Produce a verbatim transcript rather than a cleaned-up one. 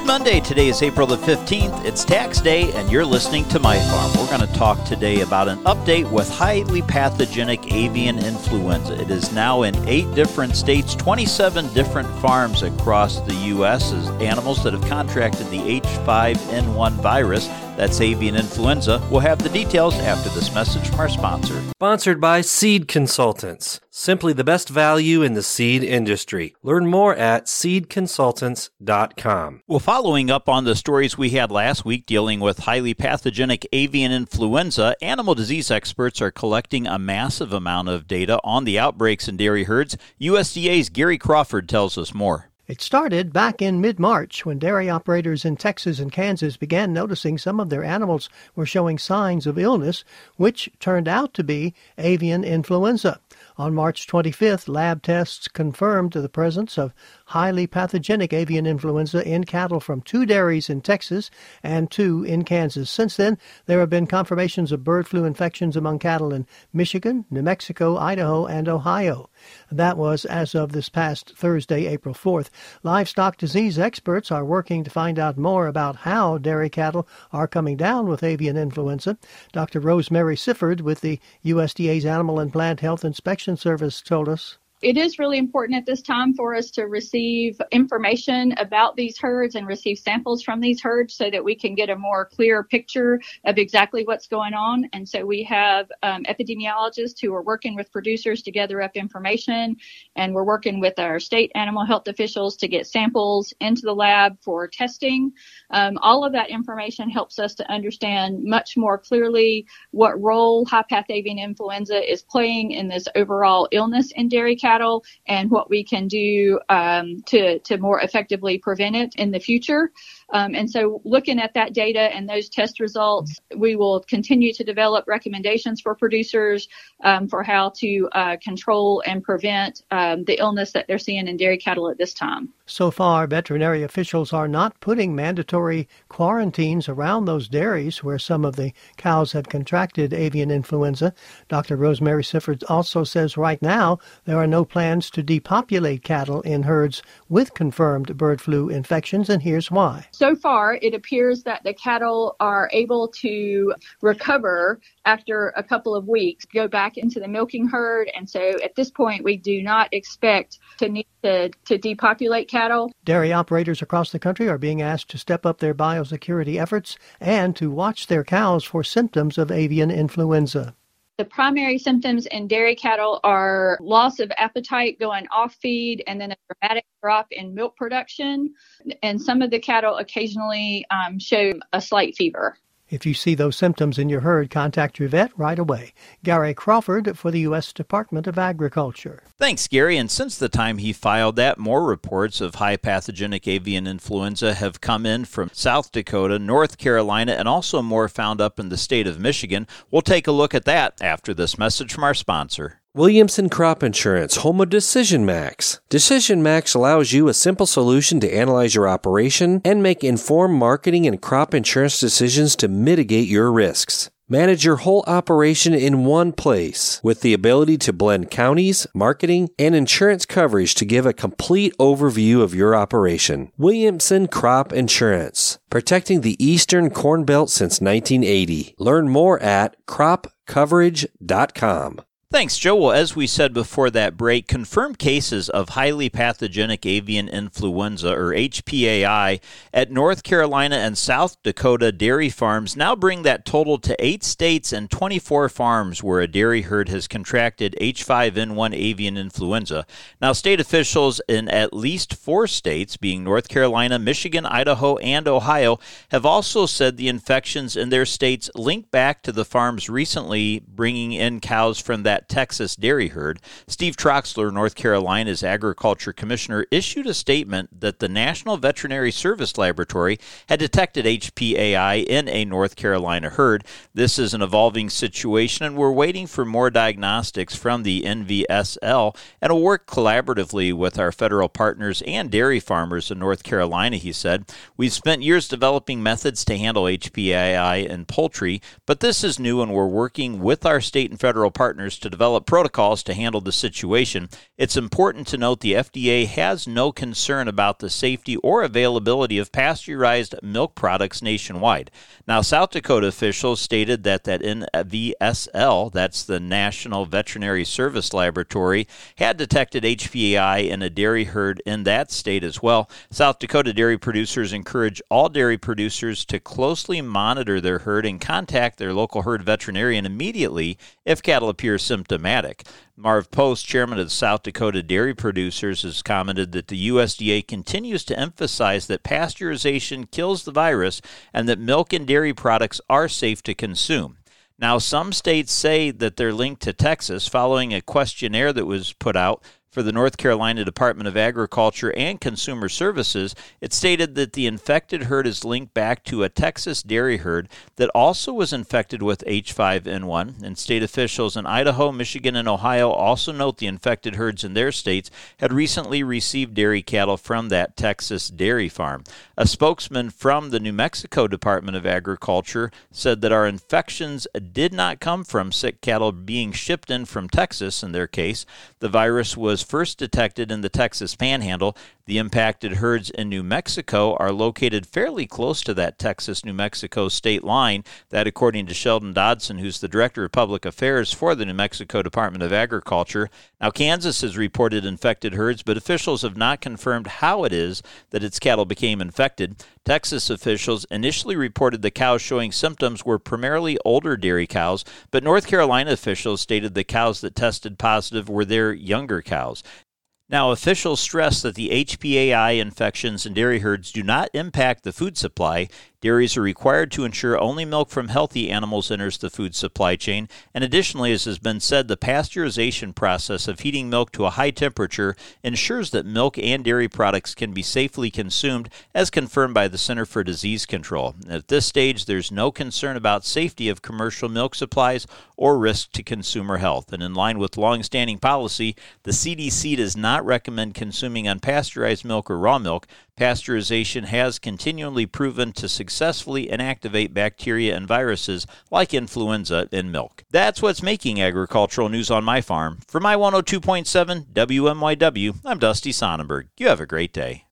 Monday. Today is April the fifteenth. It's tax day, and you're listening to My Farm. We're going to talk today about an update with highly pathogenic avian influenza. It is now in eight different states, twenty-seven different farms across the U S as animals that have contracted the H five N one virus. That's avian influenza. We'll have the details after this message from our sponsor. Sponsored by Seed Consultants. Simply the best value in the seed industry. Learn more at seed consultants dot com. Well, following up on the stories we had last week dealing with highly pathogenic avian influenza, animal disease experts are collecting a massive amount of data on the outbreaks in dairy herds. U S D A's Gary Crawford tells us more. It started back in mid-March when dairy operators in Texas and Kansas began noticing some of their animals were showing signs of illness, which turned out to be avian influenza. On March twenty-fifth, lab tests confirmed the presence of highly pathogenic avian influenza in cattle from two dairies in Texas and two in Kansas. Since then, there have been confirmations of bird flu infections among cattle in Michigan, New Mexico, Idaho, and Ohio. That was as of this past Thursday, April fourth. Livestock disease experts are working to find out more about how dairy cattle are coming down with avian influenza. Doctor Rosemary Sifford with the U S D A's Animal and Plant Health Inspection Service told us. It is really important at this time for us to receive information about these herds and receive samples from these herds so that we can get a more clear picture of exactly what's going on. And so we have um, epidemiologists who are working with producers to gather up information, and we're working with our state animal health officials to get samples into the lab for testing. Um, all of that information helps us to understand much more clearly what role high-path avian influenza is playing in this overall illness in dairy cattle. cattle and what we can do um, to, to more effectively prevent it in the future. Um, and so looking at that data and those test results, we will continue to develop recommendations for producers um, for how to uh, control and prevent um, the illness that they're seeing in dairy cattle at this time. So far, veterinary officials are not putting mandatory quarantines around those dairies where some of the cows have contracted avian influenza. Doctor Rosemary Sifford also says right now there are no plans to depopulate cattle in herds with confirmed bird flu infections, and here's why. So far, it appears that the cattle are able to recover after a couple of weeks, go back into the milking herd, and so at this point, we do not expect to need to, to depopulate cattle. Dairy operators across the country are being asked to step up their biosecurity efforts and to watch their cows for symptoms of avian influenza. The primary symptoms in dairy cattle are loss of appetite going off feed and then a dramatic drop in milk production. And some of the cattle occasionally um, show a slight fever. If you see those symptoms in your herd, contact your vet right away. Gary Crawford for the U S Department of Agriculture. Thanks, Gary. And since the time he filed that, more reports of high pathogenic avian influenza have come in from South Dakota, North Carolina, and also more found up in the state of Michigan. We'll take a look at that after this message from our sponsor. Williamson Crop Insurance, home of Decision Max. Decision Max allows you a simple solution to analyze your operation and make informed marketing and crop insurance decisions to mitigate your risks. Manage your whole operation in one place with the ability to blend counties, marketing, and insurance coverage to give a complete overview of your operation. Williamson Crop Insurance, protecting the Eastern Corn Belt since nineteen eighty. Learn more at crop coverage dot com. Thanks, Joe. Well, as we said before that break, confirmed cases of highly pathogenic avian influenza, or H P A I, at North Carolina and South Dakota dairy farms now bring that total to eight states and twenty-four farms where a dairy herd has contracted H five N one avian influenza. Now, state officials in at least four states, being North Carolina, Michigan, Idaho, and Ohio, have also said the infections in their states link back to the farms recently bringing in cows from that Texas dairy herd. Steve Troxler, North Carolina's Agriculture Commissioner, issued a statement that the National Veterinary Service Laboratory had detected H P A I in a North Carolina herd. This is an evolving situation, and we're waiting for more diagnostics from the N V S L and will work collaboratively with our federal partners and dairy farmers in North Carolina, he said. We've spent years developing methods to handle H P A I in poultry, but this is new, and we're working with our state and federal partners to to develop protocols to handle the situation. It's important to note the F D A has no concern about the safety or availability of pasteurized milk products nationwide. Now, South Dakota officials stated that that N V S L, that's the National Veterinary Service Laboratory, had detected H P A I in a dairy herd in that state as well. South Dakota dairy producers encourage all dairy producers to closely monitor their herd and contact their local herd veterinarian immediately if cattle appear symptomatic. Marv Post, chairman of the South Dakota Dairy Producers, has commented that the U S D A continues to emphasize that pasteurization kills the virus and that milk and dairy products are safe to consume. Now, some states say that they're linked to Texas following a questionnaire that was put out for the North Carolina Department of Agriculture and Consumer Services. It stated that the infected herd is linked back to a Texas dairy herd that also was infected with H five N one, and state officials in Idaho, Michigan, and Ohio also note the infected herds in their states had recently received dairy cattle from that Texas dairy farm. A spokesman from the New Mexico Department of Agriculture said that our infections did not come from sick cattle being shipped in from Texas in their case. The virus was first detected in the Texas Panhandle. The impacted herds in New Mexico are located fairly close to that Texas-New Mexico state line. That, according to Sheldon Dodson, who's the Director of Public Affairs for the New Mexico Department of Agriculture. Now, Kansas has reported infected herds, but officials have not confirmed how it is that its cattle became infected. Texas officials initially reported the cows showing symptoms were primarily older dairy cows, but North Carolina officials stated the cows that tested positive were their younger cows. Now, officials stress that the H P A I infections in dairy herds do not impact the food supply. Dairies are required to ensure only milk from healthy animals enters the food supply chain, and additionally, as has been said, the pasteurization process of heating milk to a high temperature ensures that milk and dairy products can be safely consumed, as confirmed by the Center for Disease Control. At this stage, there's no concern about safety of commercial milk supplies or risk to consumer health. And in line with long-standing policy, the C D C does not recommend consuming unpasteurized milk or raw milk. Pasteurization has continually proven to successfully inactivate bacteria and viruses like influenza in milk. That's what's making agricultural news on my farm. For my one oh two point seven W M Y W, I'm Dusty Sonnenberg. You have a great day.